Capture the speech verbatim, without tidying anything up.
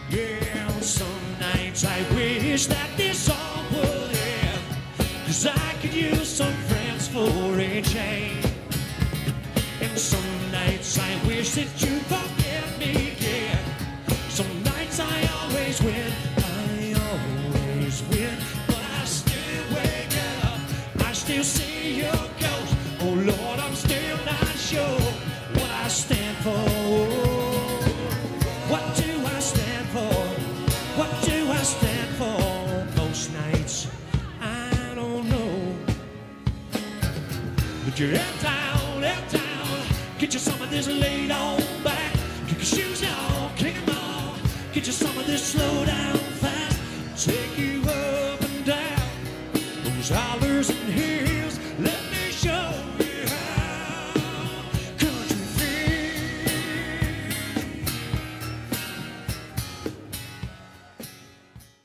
Yeah, some nights I wish that this all would end, 'cause I could use some friends for a change. And some nights I wish that you'd forget me, yeah. Some nights I always win, I always win, but I still wake up, I still see your ghost. Oh Lord, I'm still not sure what I stand for. What do I stand for? What do I stand for? Most nights I don't know. But you're uptown, uptown, get you some of this laid on back. Kick your shoes off, kick 'em off. Get you some of this slow down fast. Take you up and down those hollers in here.